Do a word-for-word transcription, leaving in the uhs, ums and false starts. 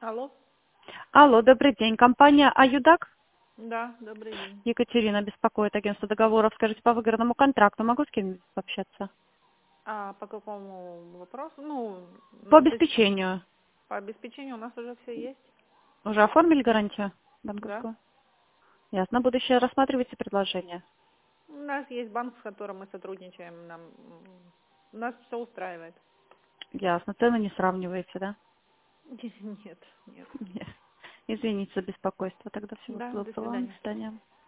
Алло. Алло, добрый день. Компания «Аюдак». Да, добрый день. Екатерина беспокоит, агентство договоров. Скажите, по выгодному контракту могу с кем-нибудь пообщаться? А по какому вопросу? Ну, По на тыс- обеспечению. по обеспечению у нас уже все есть. Уже оформили гарантию Да. банковскую? Ясно. На будущее рассматривайте предложение. У нас есть банк, с которым мы сотрудничаем. Нам м, нас все устраивает. Ясно. Цены не сравниваете, да? Нет, нет. Нет. Извините за беспокойство. Тогда всего Да, до доброго. До свидания. свидания.